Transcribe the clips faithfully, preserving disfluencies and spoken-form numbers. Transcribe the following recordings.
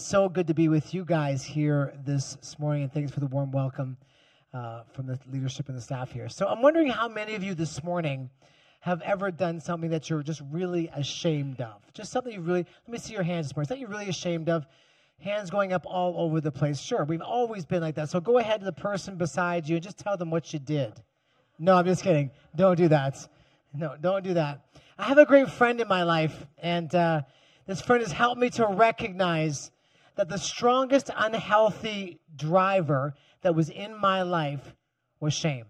so good to be with you guys here this morning, and thanks for the warm welcome uh, from the leadership and the staff here. So I'm wondering how many of you this morning have ever done something that you're just really ashamed of. Just something you really, let me see your hands this morning. Something you're really ashamed of. Hands going up all over the place. Sure, we've always been like that. So go ahead to the person beside you and just tell them what you did. No, I'm just kidding. Don't do that. No, don't do that. I have a great friend in my life, and uh, this friend has helped me to recognize that the strongest unhealthy driver that was in my life was shame.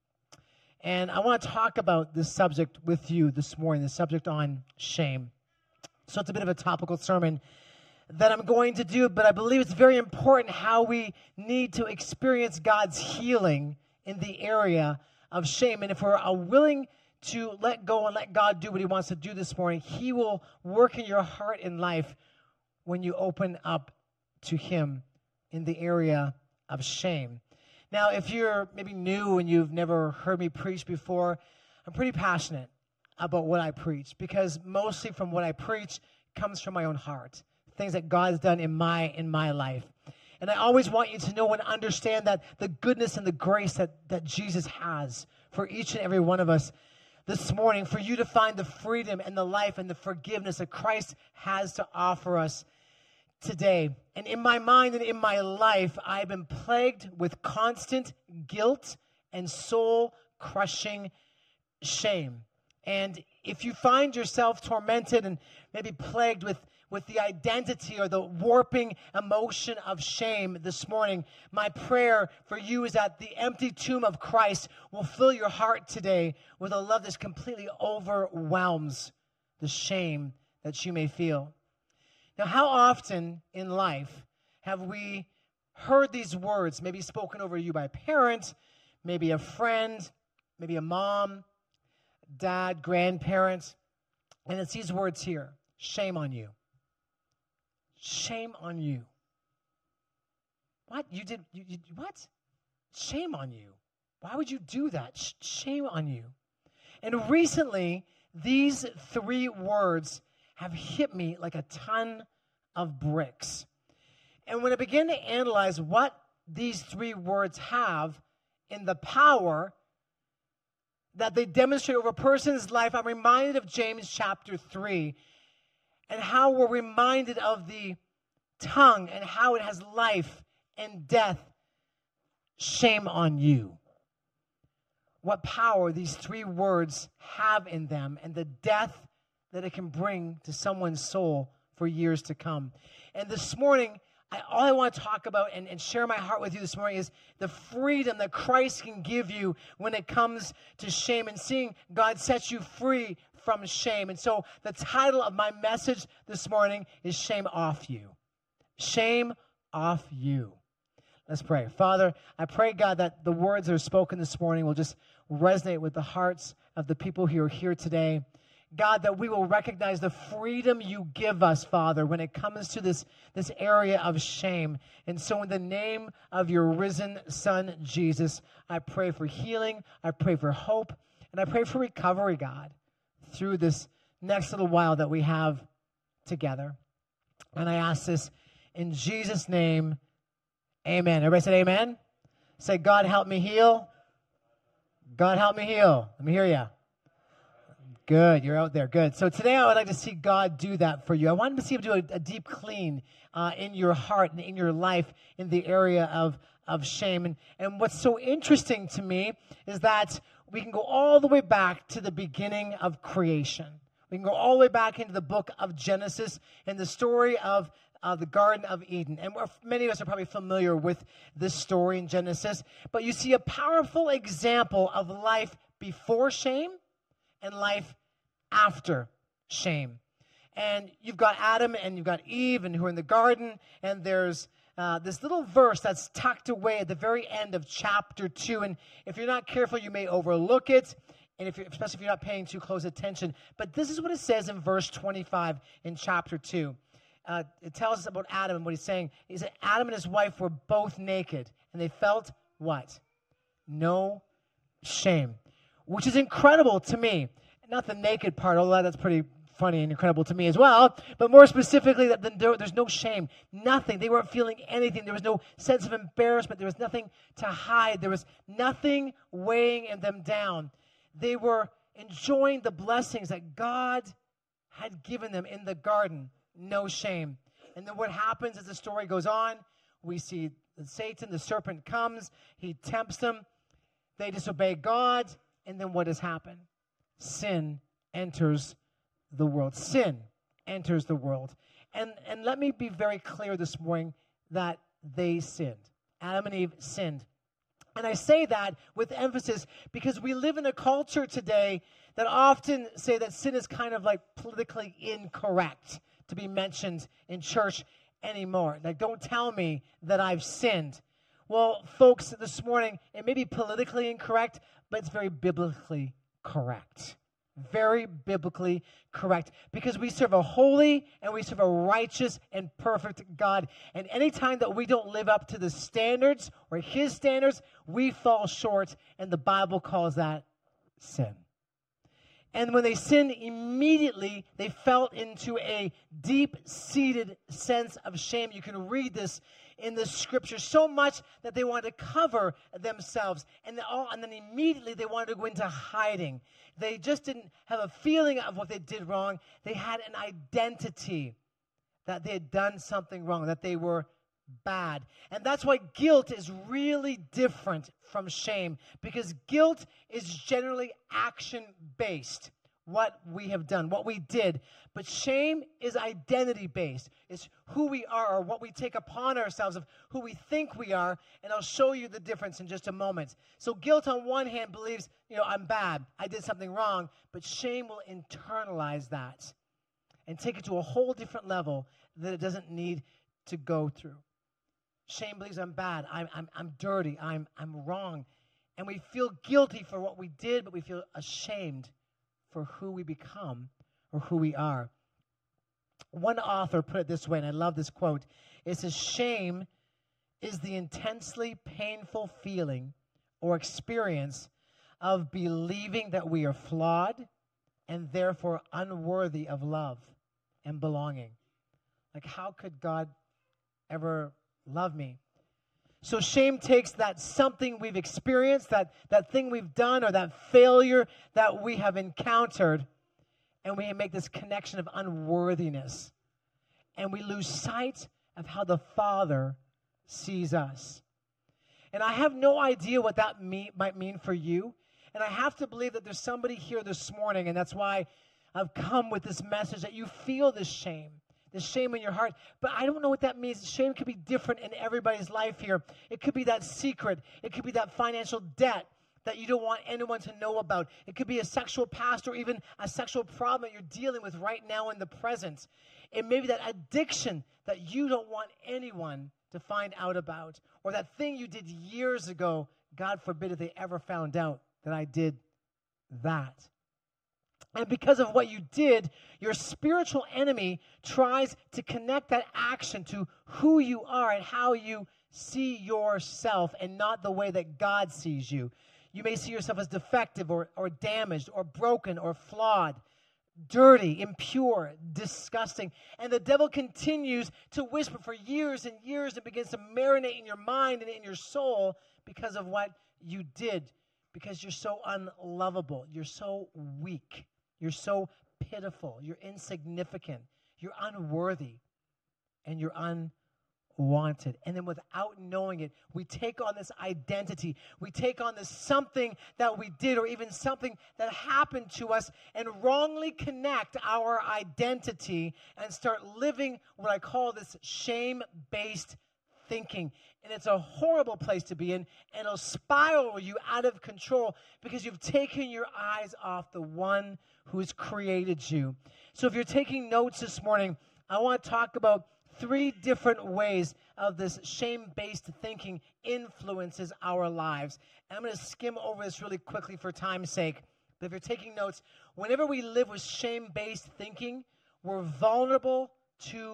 And I want to talk about this subject with you this morning, the subject on shame. So it's a bit of a topical sermon that I'm going to do, but I believe it's very important how we need to experience God's healing in the area of shame. And if we're uh, willing to let go and let God do what he wants to do this morning, he will work in your heart and life when you open up to him in the area of shame. Now, if you're maybe new and you've never heard me preach before, I'm pretty passionate about what I preach because mostly from what I preach comes from my own heart, things that God's done in my in my life. And I always want you to know and understand that the goodness and the grace that, that Jesus has for each and every one of us this morning, for you to find the freedom and the life and the forgiveness that Christ has to offer us today. And in my mind and in my life, I've been plagued with constant guilt and soul-crushing shame. And if you find yourself tormented and maybe plagued with, with the identity or the warping emotion of shame this morning, my prayer for you is that the empty tomb of Christ will fill your heart today with a love that completely overwhelms the shame that you may feel. Now, how often in life have we heard these words, maybe spoken over you by a parent, maybe a friend, maybe a mom, dad, grandparents, and it's these words here: shame on you. Shame on you. What? You did, you, you, what? Shame on you. Why would you do that? Sh- shame on you. And recently, these three words have hit me like a ton of bricks. And when I began to analyze what these three words have in the power that they demonstrate over a person's life, I'm reminded of James chapter three and how we're reminded of the tongue and how it has life and death. Shame on you. What power these three words have in them and the death that it can bring to someone's soul for years to come. And this morning, I, all I want to talk about and, and share my heart with you this morning is the freedom that Christ can give you when it comes to shame and seeing God set you free from shame. And so the title of my message this morning is Shame Off You. Shame off you. Let's pray. Father, I pray, God, that the words that are spoken this morning will just resonate with the hearts of the people who are here today. God, that we will recognize the freedom you give us, Father, when it comes to this, this area of shame. And so in the name of your risen Son, Jesus, I pray for healing, I pray for hope, and I pray for recovery, God, through this next little while that we have together. And I ask this in Jesus' name, amen. Everybody said amen? Say, God, help me heal. God, help me heal. Let me hear you. Good. You're out there. Good. So today I would like to see God do that for you. I wanted to see him do a, a deep clean uh, in your heart and in your life in the area of, of shame. And, and what's so interesting to me is that we can go all the way back to the beginning of creation. We can go all the way back into the book of Genesis and the story of uh, the Garden of Eden. And we're, many of us are probably familiar with this story in Genesis. But you see a powerful example of life before shame and life after shame. And you've got Adam and you've got Eve and who are in the garden, and there's uh, this little verse that's tucked away at the very end of chapter two. And if you're not careful, you may overlook it, and if you're, especially if you're not paying too close attention. But this is what it says in verse twenty-five in chapter two. Uh, it tells us about Adam and what he's saying. He said Adam and his wife were both naked, and they felt what? No shame. Which is incredible to me. Not the naked part, although that's pretty funny and incredible to me as well. But more specifically, that there, there's no shame, nothing. They weren't feeling anything. There was no sense of embarrassment. There was nothing to hide. There was nothing weighing them down. They were enjoying the blessings that God had given them in the garden. No shame. And then what happens as the story goes on, we see Satan, the serpent, comes. He tempts them. They disobey God. And then what has happened? Sin enters the world. Sin enters the world. And, and let me be very clear this morning that they sinned. Adam and Eve sinned. And I say that with emphasis because we live in a culture today that often say that sin is kind of like politically incorrect to be mentioned in church anymore. Like, don't tell me that I've sinned. Well, folks, this morning, it may be politically incorrect, but it's very biblically correct. Very biblically correct. Because we serve a holy and we serve a righteous and perfect God. And anytime that we don't live up to the standards or his standards, we fall short, and the Bible calls that sin. And when they sinned, immediately they fell into a deep-seated sense of shame. You can read this in the scripture so much that they wanted to cover themselves. And then, all, and then immediately they wanted to go into hiding. They just didn't have a feeling of what they did wrong. They had an identity that they had done something wrong, that they were bad. And that's why guilt is really different from shame, because guilt is generally action-based, what we have done, what we did. But shame is identity-based. It's who we are, or what we take upon ourselves of who we think we are, and I'll show you the difference in just a moment. So guilt on one hand believes, you know, I'm bad, I did something wrong, but shame will internalize that and take it to a whole different level that it doesn't need to go through. Shame believes I'm bad, I'm, I'm, I'm dirty, I'm, I'm wrong. And we feel guilty for what we did, but we feel ashamed for who we become or who we are. One author put it this way, and I love this quote. It says, shame is the intensely painful feeling or experience of believing that we are flawed and therefore unworthy of love and belonging. Like, how could God ever love me? So shame takes that something we've experienced, that, that thing we've done, or that failure that we have encountered, and we make this connection of unworthiness. And we lose sight of how the Father sees us. And I have no idea what that mean, might mean for you. And I have to believe that there's somebody here this morning, and that's why I've come with this message, that you feel this shame. The shame in your heart. But I don't know what that means. Shame could be different in everybody's life here. It could be that secret. It could be that financial debt that you don't want anyone to know about. It could be a sexual past or even a sexual problem that you're dealing with right now in the present. It may be that addiction that you don't want anyone to find out about. Or that thing you did years ago. God forbid if they ever found out that I did that. And because of what you did, your spiritual enemy tries to connect that action to who you are and how you see yourself, and not the way that God sees you. You may see yourself as defective or, or damaged or broken or flawed, dirty, impure, disgusting. And the devil continues to whisper for years and years and begins to marinate in your mind and in your soul because of what you did, because you're so unlovable, you're so weak. You're so pitiful. You're insignificant. You're unworthy. And you're unwanted. And then without knowing it, we take on this identity. We take on this something that we did, or even something that happened to us, and wrongly connect our identity and start living what I call this shame-based thinking. And it's a horrible place to be in, and it'll spiral you out of control because you've taken your eyes off the one who's created you. So if you're taking notes this morning, I want to talk about three different ways of this shame-based thinking influences our lives. And I'm going to skim over this really quickly for time's sake. But if you're taking notes, whenever we live with shame-based thinking, we're vulnerable to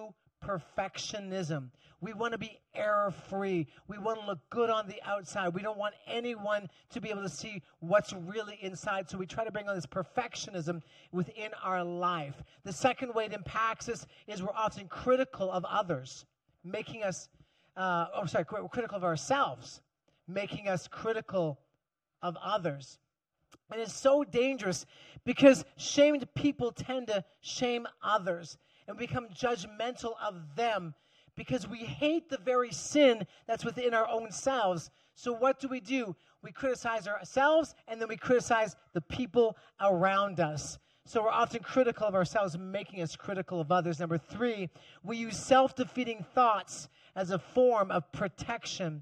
perfectionism. We want to be error-free. We want to look good on the outside. We don't want anyone to be able to see what's really inside. So we try to bring on this perfectionism within our life. The second way it impacts us is we're often critical of others, making us, uh, oh, sorry, we're critical of ourselves, making us critical of others. And it's so dangerous because shamed people tend to shame others and become judgmental of them because we hate the very sin that's within our own selves. So what do we do? We criticize ourselves, and then we criticize the people around us. So we're often critical of ourselves, making us critical of others. Number three, we use self-defeating thoughts as a form of protection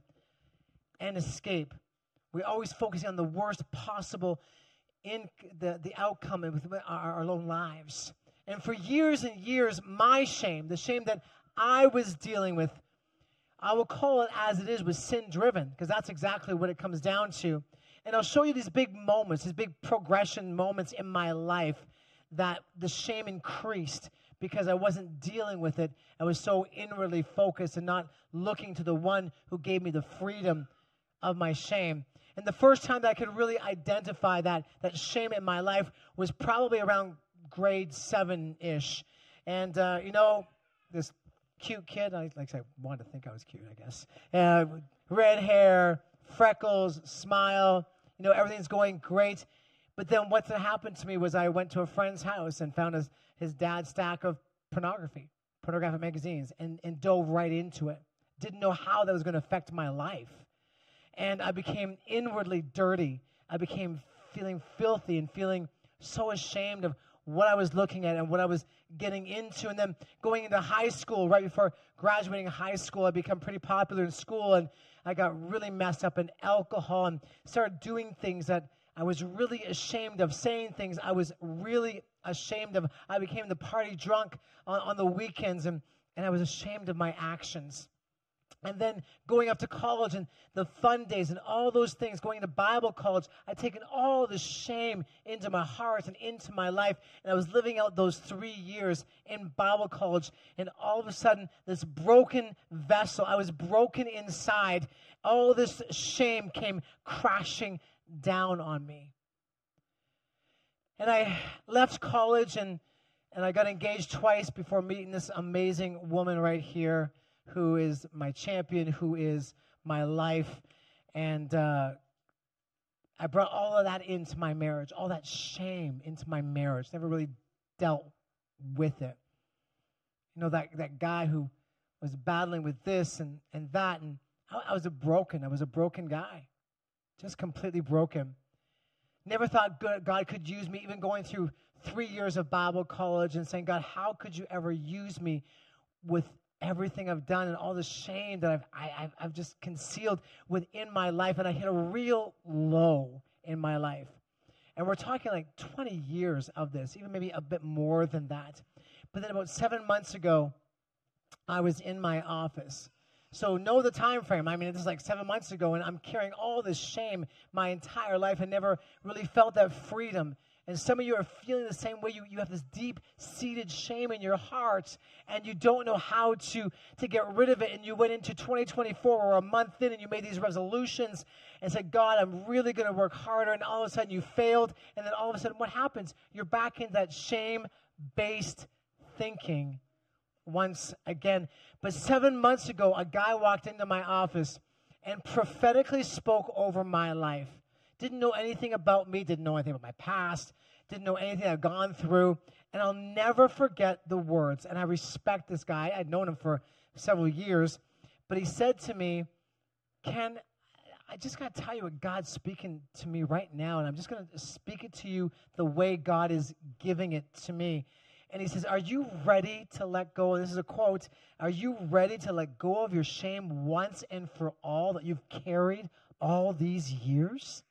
and escape. We're always focusing on the worst possible in the, the outcome with our, our own lives. And for years and years, my shame, the shame that I was dealing with, I will call it as it is, was sin-driven, because that's exactly what it comes down to. And I'll show you these big moments, these big progression moments in my life that the shame increased because I wasn't dealing with it. I was so inwardly focused and not looking to the one who gave me the freedom of my shame. And the first time that I could really identify that, that shame in my life was probably around grade seven-ish. And, uh, you know, this cute kid, I like I wanted to think I was cute, I guess. Uh, red hair, freckles, smile, you know, everything's going great. But then what happened to me was I went to a friend's house and found his, his dad's stack of pornography, pornographic magazines, and, and dove right into it. Didn't know how that was going to affect my life. And I became inwardly dirty. I became feeling filthy and feeling so ashamed of what I was looking at and what I was getting into. And then going into high school, right before graduating high school, I became pretty popular in school, and I got really messed up in alcohol and started doing things that I was really ashamed of, saying things I was really ashamed of. I became the party drunk on, on the weekends, and, and I was ashamed of my actions. And then going up to college and the fun days and all those things, going to Bible college, I'd taken all the shame into my heart and into my life. And I was living out those three years in Bible college. And all of a sudden, this broken vessel, I was broken inside. All this shame came crashing down on me. And I left college and, and I got engaged twice before meeting this amazing woman right here, who is my champion, who is my life. And uh, I brought all of that into my marriage, all that shame into my marriage. Never really dealt with it. You know, that, that guy who was battling with this and, and that, and I, I was a broken, I was a broken guy, just completely broken. Never thought good, God could use me, even going through three years of Bible college and saying, God, how could you ever use me with everything I've done and all the shame that I've, I, I've, I've just concealed within my life. And I hit a real low in my life. And we're talking like twenty years of this, even maybe a bit more than that. But then about seven months ago, I was in my office. So know the time frame. I mean, this is like seven months ago, and I'm carrying all this shame my entire life. I never really felt that freedom. And some of you are feeling the same way. You, you have this deep-seated shame in your heart, and you don't know how to, to get rid of it. And you went into twenty twenty-four or a month in, and you made these resolutions and said, God, I'm really going to work harder. And all of a sudden, you failed. And then all of a sudden, what happens? You're back in that shame-based thinking once again. But seven months ago, a guy walked into my office and prophetically spoke over my life. Didn't know anything about me, didn't know anything about my past, didn't know anything I've gone through. And I'll never forget the words. And I respect this guy. I'd known him for several years. But he said to me, Ken, I just got to tell you what God's speaking to me right now. And I'm just going to speak it to you the way God is giving it to me. And he says, are you ready to let go? This is a quote. Are you ready to let go of your shame once and for all that you've carried all these years?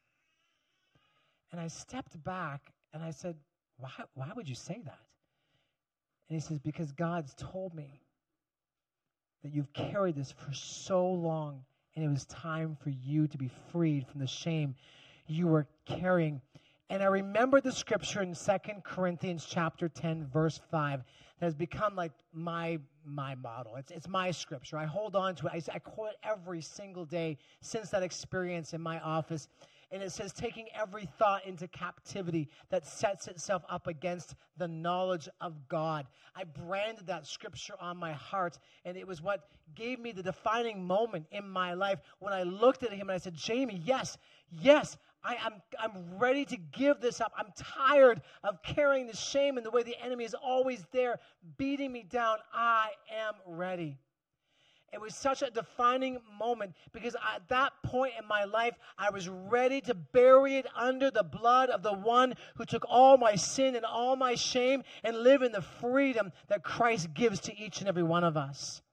And I stepped back and I said, why, why would you say that? And he says, because God's told me that you've carried this for so long, and it was time for you to be freed from the shame you were carrying. And I remember the scripture in Second Corinthians chapter ten, verse five, that has become like my my model. It's it's my scripture. I hold on to it. I, I quote it every single day since that experience in my office. And it says, taking every thought into captivity that sets itself up against the knowledge of God. I branded that scripture on my heart, and it was what gave me the defining moment in my life when I looked at him and I said, Jamie, yes, yes, I, I'm, I'm ready to give this up. I'm tired of carrying the shame and the way the enemy is always there, beating me down. I am ready. It was such a defining moment because at that point in my life, I was ready to bury it under the blood of the one who took all my sin and all my shame and live in the freedom that Christ gives to each and every one of us.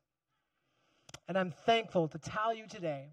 And I'm thankful to tell you today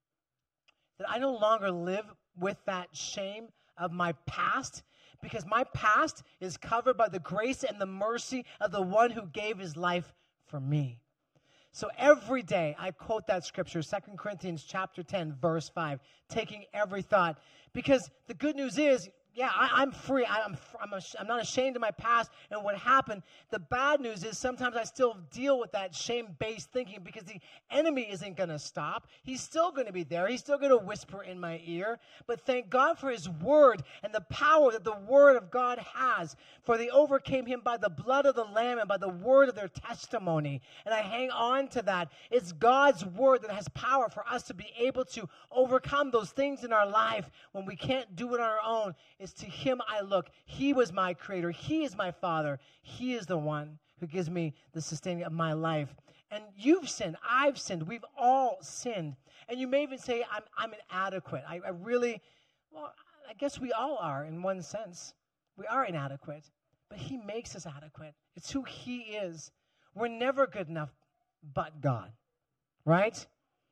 that I no longer live with that shame of my past, because my past is covered by the grace and the mercy of the one who gave his life for me. So every day I quote that scripture, Second Corinthians chapter ten, verse five, taking every thought. Because the good news is, yeah, I, I'm free. I, I'm, I'm, I'm not ashamed of my past and what happened. The bad news is sometimes I still deal with that shame-based thinking because the enemy isn't going to stop. He's still going to be there. He's still going to whisper in my ear. But thank God for his word and the power that the word of God has. For they overcame him by the blood of the Lamb and by the word of their testimony. And I hang on to that. It's God's word that has power for us to be able to overcome those things in our life when we can't do it on our own. It's to him I look. He was my creator. He is my father. He is the one who gives me the sustaining of my life. And you've sinned. I've sinned. We've all sinned. And you may even say, I'm, I'm inadequate. I, I really, well, I guess we all are in one sense. We are inadequate. But he makes us adequate. It's who he is. We're never good enough but God. Right?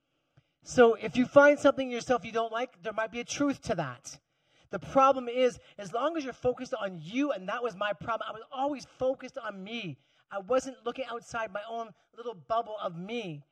So if you find something in yourself you don't like, there might be a truth to that. The problem is, as long as you're focused on you, and that was my problem, I was always focused on me. I wasn't looking outside my own little bubble of me.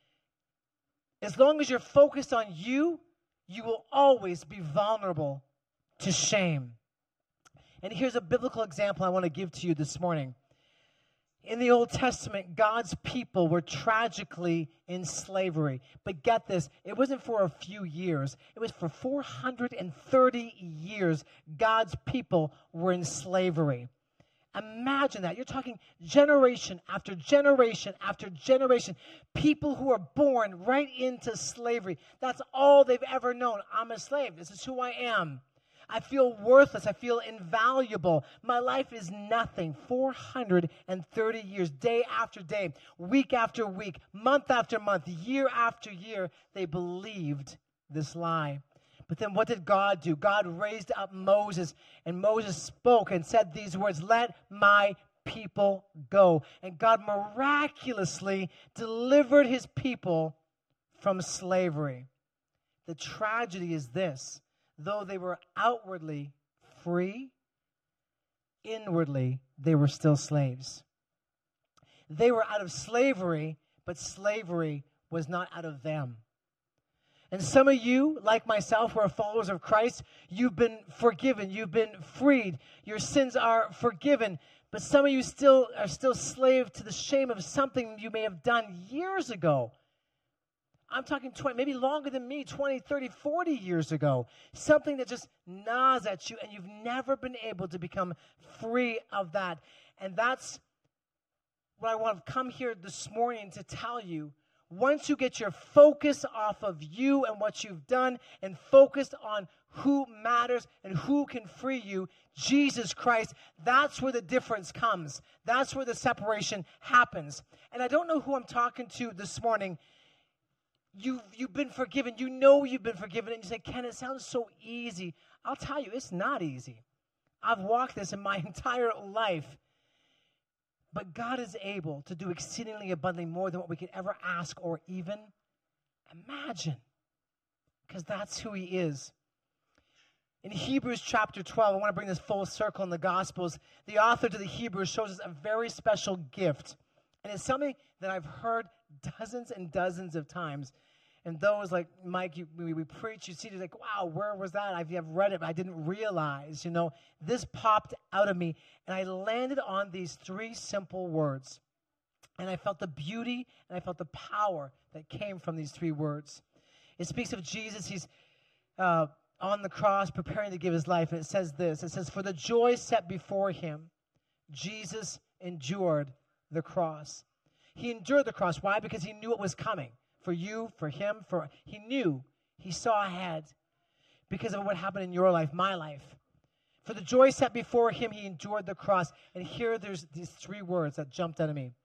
As long as you're focused on you, you will always be vulnerable to shame. And here's a biblical example I want to give to you this morning. In the Old Testament, God's people were tragically in slavery. But get this, it wasn't for a few years. It was for four hundred thirty years God's people were in slavery. Imagine that. You're talking generation after generation after generation. People who are born right into slavery. That's all they've ever known. I'm a slave. This is who I am. I feel worthless. I feel invaluable. My life is nothing. four hundred thirty years, day after day, week after week, month after month, year after year, they believed this lie. But then what did God do? God raised up Moses, and Moses spoke and said these words, "Let my people go." And God miraculously delivered his people from slavery. The tragedy is this. Though they were outwardly free, inwardly they were still slaves. They were out of slavery, but slavery was not out of them. And some of you, like myself, who are followers of Christ, you've been forgiven. You've been freed. Your sins are forgiven. But some of you still are still slave to the shame of something you may have done years ago. I'm talking twenty, maybe longer than me, twenty, thirty, forty years ago. Something that just gnaws at you, and you've never been able to become free of that. And that's what I want to come here this morning to tell you. Once you get your focus off of you and what you've done and focused on who matters and who can free you, Jesus Christ, that's where the difference comes. That's where the separation happens. And I don't know who I'm talking to this morning. You've, you've been forgiven. You know you've been forgiven. And you say, Ken, it sounds so easy. I'll tell you, it's not easy. I've walked this in my entire life. But God is able to do exceedingly abundantly more than what we could ever ask or even imagine. Because that's who he is. In Hebrews chapter twelve, I want to bring this full circle in the Gospels. The author to the Hebrews shows us a very special gift. And it's something that I've heard dozens and dozens of times. And those like Mike, you, we, we preach, you see, you're like, wow, where was that? I've, I've read it, but I didn't realize, you know, this popped out of me. And I landed on these three simple words. And I felt the beauty and I felt the power that came from these three words. It speaks of Jesus. He's uh, on the cross preparing to give his life. And it says this. It says, for the joy set before him, Jesus endured the cross. He endured the cross. Why? Because he knew it was coming. For you, for him, for he knew, he saw ahead because of what happened in your life, my life. For the joy set before him, he endured the cross. And here there's these three words that jumped out of me.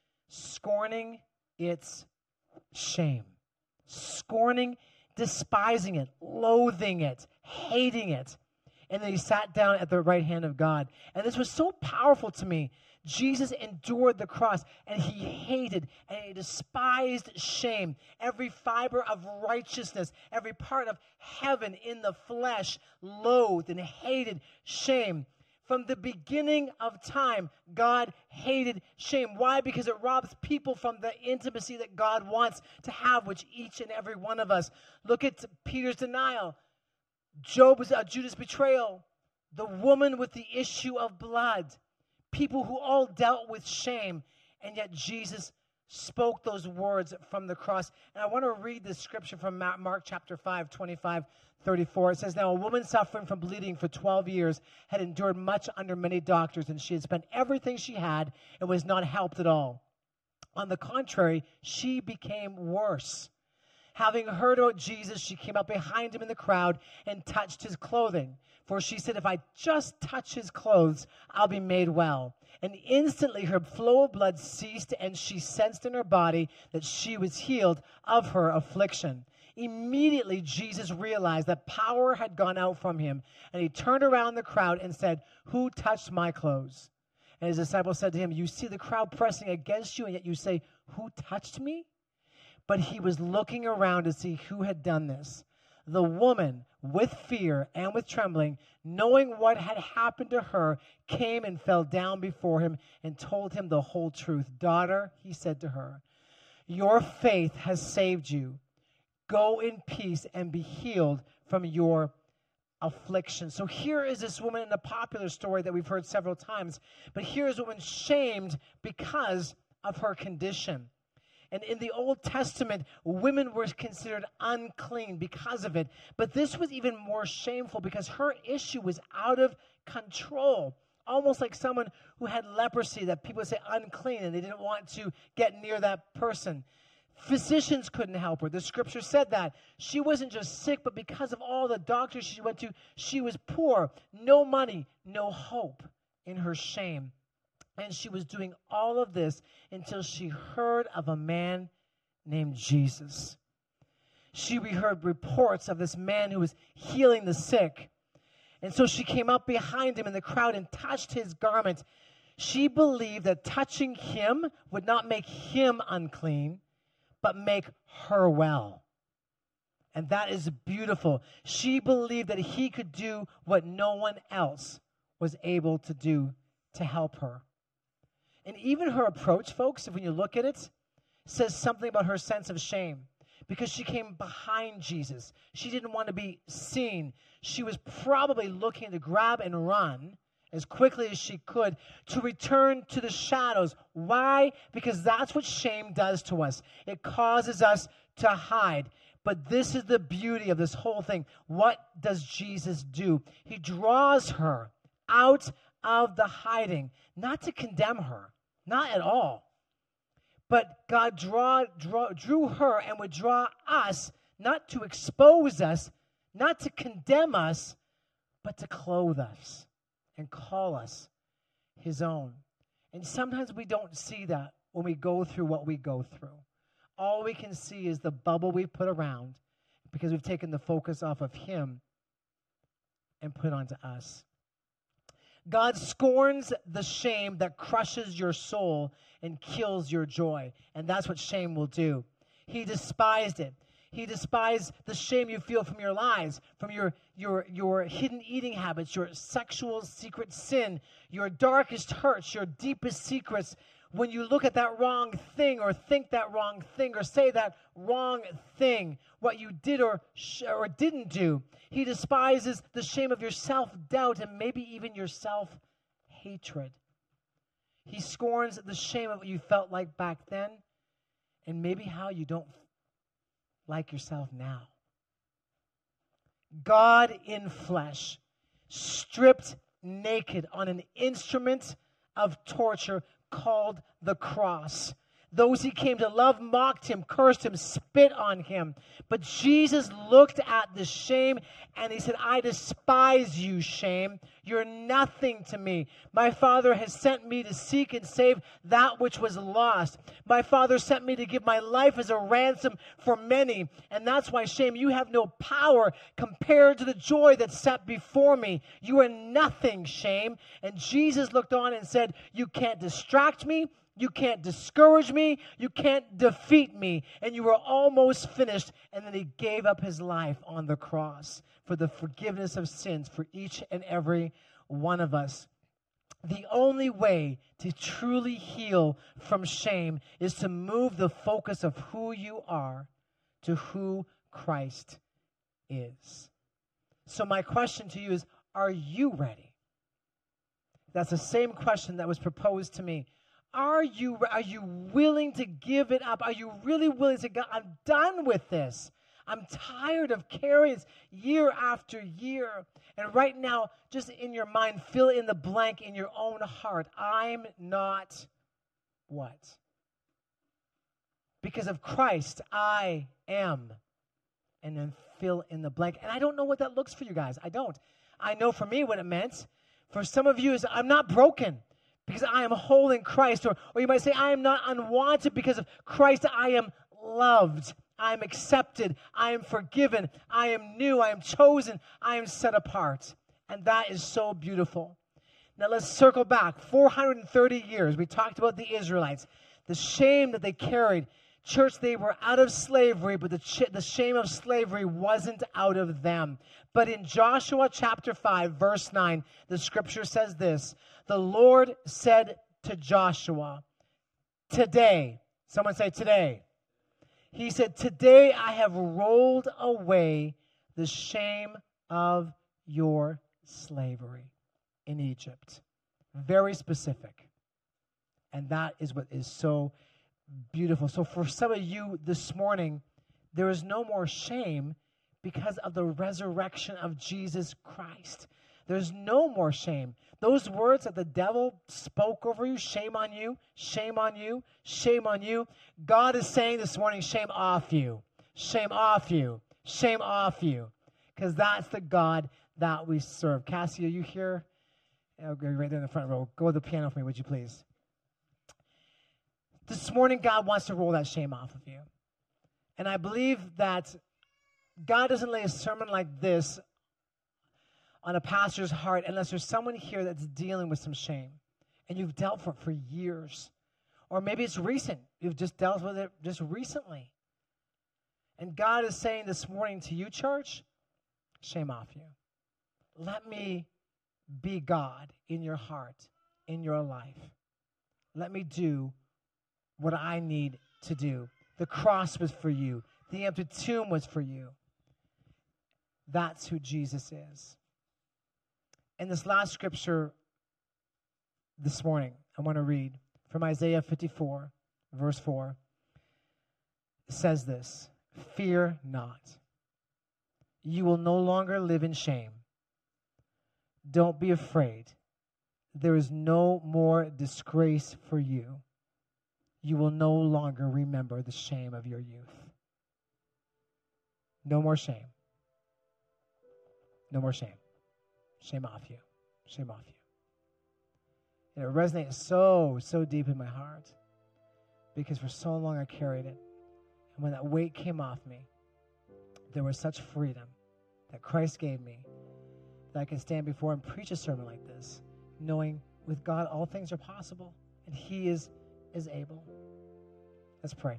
Scorning its shame. Scorning, despising it, loathing it, hating it. And then he sat down at the right hand of God. And this was so powerful to me. Jesus endured the cross, and he hated and he despised shame. Every fiber of righteousness, every part of heaven in the flesh loathed and hated shame. From the beginning of time, God hated shame. Why? Because it robs people from the intimacy that God wants to have with each and every one of us. Look at Peter's denial, Job's, uh, Judas' betrayal, the woman with the issue of blood. People who all dealt with shame, and yet Jesus spoke those words from the cross. And I want to read this scripture from Mark chapter five, twenty-five, thirty-four. It says, now a woman suffering from bleeding for twelve years had endured much under many doctors, and she had spent everything she had and was not helped at all. On the contrary, she became worse. Having heard about Jesus, she came up behind him in the crowd and touched his clothing. For she said, if I just touch his clothes, I'll be made well. And instantly her flow of blood ceased, and she sensed in her body that she was healed of her affliction. Immediately, Jesus realized that power had gone out from him, and he turned around the crowd and said, who touched my clothes? And his disciples said to him, you see the crowd pressing against you, and yet you say, who touched me? But he was looking around to see who had done this. The woman, with fear and with trembling, knowing what had happened to her, came and fell down before him and told him the whole truth. Daughter, he said to her, your faith has saved you. Go in peace and be healed from your affliction. So here is this woman in a popular story that we've heard several times. But here is a woman shamed because of her condition. And in the Old Testament, women were considered unclean because of it. But this was even more shameful because her issue was out of control. Almost like someone who had leprosy that people would say unclean and they didn't want to get near that person. Physicians couldn't help her. The scripture said that. She wasn't just sick, but because of all the doctors she went to, she was poor. No money, no hope in her shame. And she was doing all of this until she heard of a man named Jesus. She heard reports of this man who was healing the sick. And so she came up behind him in the crowd and touched his garment. She believed that touching him would not make him unclean, but make her well. And that is beautiful. She believed that he could do what no one else was able to do to help her. And even her approach, folks, if when you look at it, says something about her sense of shame. Because she came behind Jesus. She didn't want to be seen. She was probably looking to grab and run as quickly as she could to return to the shadows. Why? Because that's what shame does to us. It causes us to hide. But this is the beauty of this whole thing. What does Jesus do? He draws her out of the hiding, not to condemn her, not at all. But God draw, draw, drew her and would draw us, not to expose us, not to condemn us, but to clothe us and call us his own. And sometimes we don't see that when we go through what we go through. All we can see is the bubble we've put around because we've taken the focus off of him and put onto us. God scorns the shame that crushes your soul and kills your joy. And that's what shame will do. He despised it. He despised the shame you feel from your lies, from your, your, your hidden eating habits, your sexual secret sin, your darkest hurts, your deepest secrets. When you look at that wrong thing or think that wrong thing or say that wrong thing, what you did or, sh- or didn't do, he despises the shame of your self-doubt and maybe even your self-hatred. He scorns the shame of what you felt like back then and maybe how you don't like yourself now. God in flesh, stripped naked on an instrument of torture called the cross. Those he came to love mocked him, cursed him, spit on him. But Jesus looked at the shame and he said, I despise you, shame. You're nothing to me. My Father has sent me to seek and save that which was lost. My Father sent me to give my life as a ransom for many. And that's why, shame, you have no power compared to the joy that's set before me. You are nothing, shame. And Jesus looked on and said, you can't distract me. You can't discourage me. You can't defeat me. And you were almost finished. And then he gave up his life on the cross for the forgiveness of sins for each and every one of us. The only way to truly heal from shame is to move the focus of who you are to who Christ is. So my question to you is, are you ready? That's the same question that was proposed to me. Are you, are you willing to give it up? Are you really willing to go, I'm done with this. I'm tired of carrying this year after year. And right now, just in your mind, fill in the blank in your own heart. I'm not what? Because of Christ, I am. And then fill in the blank. And I don't know what that looks for you guys. I don't. I know for me what it meant. For some of you is I'm not broken because I am whole in Christ. Or, or you might say, I am not unwanted because of Christ. I am loved. I am accepted. I am forgiven. I am new. I am chosen. I am set apart. And that is so beautiful. Now let's circle back. four hundred thirty years. We talked about the Israelites. The shame that they carried. Church, they were out of slavery, but the, ch- the shame of slavery wasn't out of them. But in Joshua chapter five, verse nine, the scripture says this. The Lord said to Joshua, today, someone say today. He said, today I have rolled away the shame of your slavery in Egypt. Very specific. And that is what is so beautiful. So for some of you this morning, there is no more shame because of the resurrection of Jesus Christ. There's no more shame. Those words that the devil spoke over you, shame on you, shame on you, shame on you. God is saying this morning, shame off you, shame off you, shame off you. Because that's the God that we serve. Cassie, are you here? Oh, right there in the front row. Go to the piano for me, would you please? This morning, God wants to roll that shame off of you. And I believe that God doesn't lay a sermon like this on a pastor's heart unless there's someone here that's dealing with some shame. And you've dealt with it for years. Or maybe it's recent. You've just dealt with it just recently. And God is saying this morning to you, church, shame off you. Let me be God in your heart, in your life. Let me do what I need to do. The cross was for you. The empty tomb was for you. That's who Jesus is. In this last scripture this morning, I want to read from Isaiah fifty-four, verse four. It says this, fear not. You will no longer live in shame. Don't be afraid. There is no more disgrace for you. You will no longer remember the shame of your youth. No more shame. No more shame. Shame off you. Shame off you. And it resonates so, so deep in my heart because for so long I carried it. And when that weight came off me, there was such freedom that Christ gave me that I can stand before and preach a sermon like this, knowing with God all things are possible and He is, is able. Let's pray.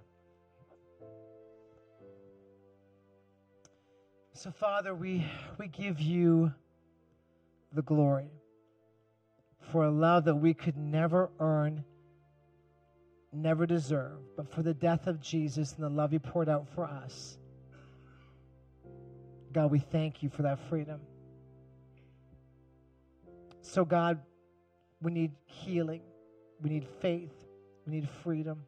So, Father, we, we give you the glory for a love that we could never earn never deserved, but for the death of Jesus and the love he poured out for us. God, we thank you for that freedom. So God, we need healing. We need faith. We need freedom.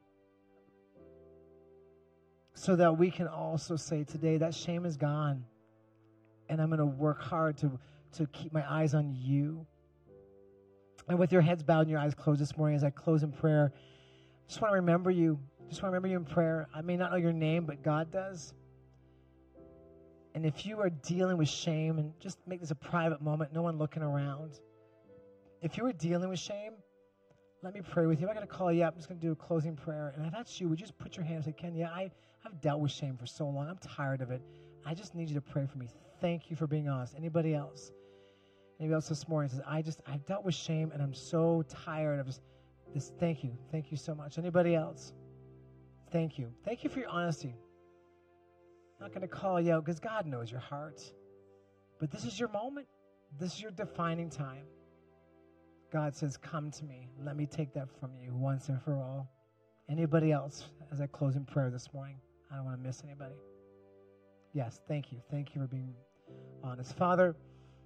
So that we can also say today that shame is gone. And I'm going to work hard to, to keep my eyes on you. And with your heads bowed and your eyes closed this morning as I close in prayer, I just want to remember you. Just want to remember you in prayer. I may not know your name, but God does. And if you are dealing with shame, and just make this a private moment, no one looking around. If you are dealing with shame, let me pray with you. I'm not going to call you up. I'm just going to do a closing prayer. And if that's you, would you just put your hand and say, Ken, yeah, I, I've dealt with shame for so long. I'm tired of it. I just need you to pray for me. Thank you for being honest. Anybody else? Anybody else this morning says, I just, I've dealt with shame, and I'm so tired of this. this. Thank you. Thank you so much. Anybody else? Thank you. Thank you for your honesty. I'm not going to call you out because God knows your heart. But this is your moment. This is your defining time. God says, come to me. Let me take that from you once and for all. Anybody else as I close in prayer this morning? I don't want to miss anybody. Yes, thank you. Thank you for being honest. Father,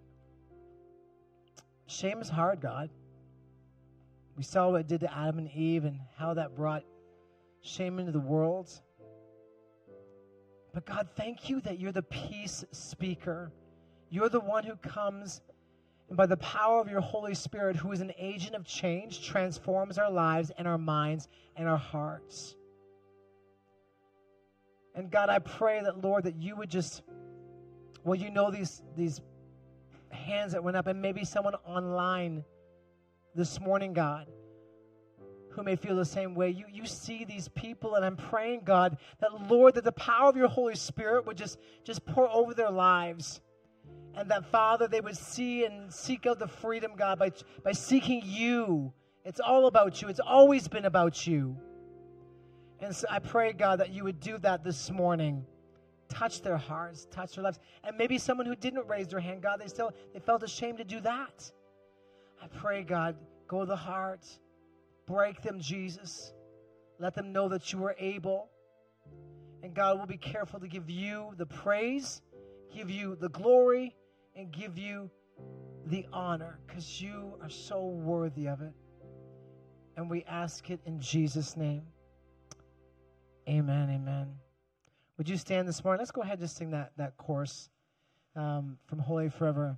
shame is hard, God. We saw what it did to Adam and Eve and how that brought shame into the world. But God, thank you that you're the peace speaker. You're the one who comes and by the power of your Holy Spirit, who is an agent of change, transforms our lives and our minds and our hearts. And God, I pray that, Lord, that you would just, well, you know these, these hands that went up, and maybe someone online this morning, God, who may feel the same way. You, you see these people, and I'm praying, God, that, Lord, that the power of your Holy Spirit would just, just pour over their lives. And that, Father, they would see and seek out the freedom, God, by, by seeking you. It's all about you. It's always been about you. And so I pray, God, that you would do that this morning. Touch their hearts, touch their lives. And maybe someone who didn't raise their hand, God, they still they felt ashamed to do that. I pray, God, go to the heart. Break them, Jesus. Let them know that you are able. And God, will be careful to give you the praise, give you the glory, and give you the honor, because you are so worthy of it. And we ask it in Jesus' name. Amen, amen. Would you stand this morning? Let's go ahead and just sing that, that chorus um, from Holy Forever.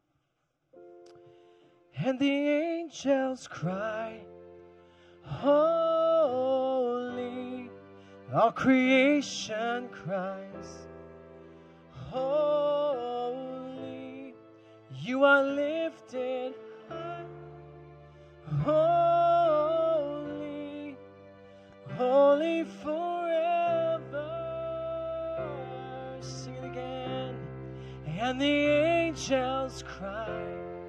And the angels cry, holy, all creation cries, holy, you are lifted high, holy, holy forever. Sing it again. And the angels cry,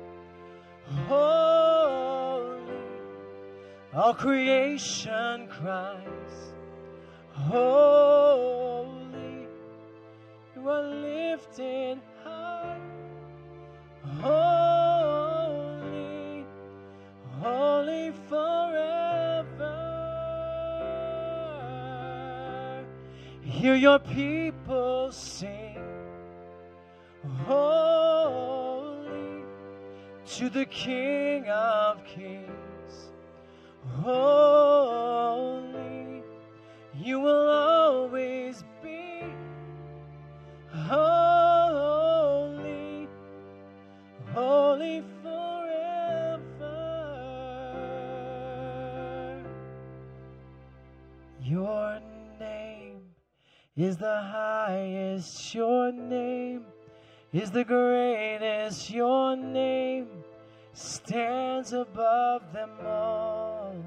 holy, all creation cries, holy, you are lifted high, holy, holy forever. Hear your people sing, holy, to the King of Kings, holy, you will always be, holy, holy forever. Your name is the highest, your name is the greatest, your name stands above them all.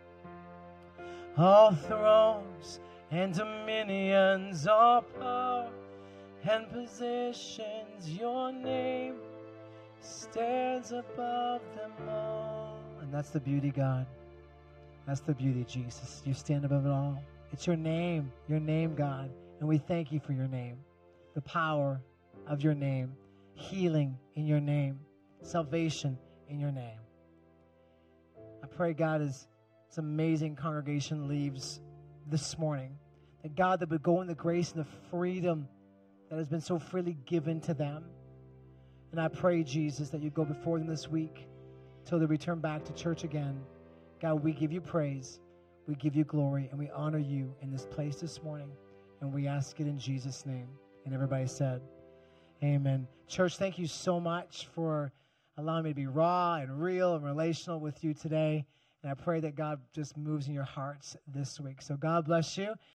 All thrones and dominions, all power and positions, your name stands above them all. And that's the beauty, God. That's the beauty, Jesus. You stand above it all. It's your name, your name, God. And we thank you for your name, the power of your name, healing in your name, salvation in your name. I pray, God, as this amazing congregation leaves this morning. That God, that would go in the grace and the freedom that has been so freely given to them. And I pray, Jesus, that you go before them this week till they return back to church again. God, we give you praise, we give you glory, and we honor you in this place this morning. And we ask it in Jesus' name. And everybody said, amen. Church, thank you so much for allowing me to be raw and real and relational with you today. And I pray that God just moves in your hearts this week. So God bless you.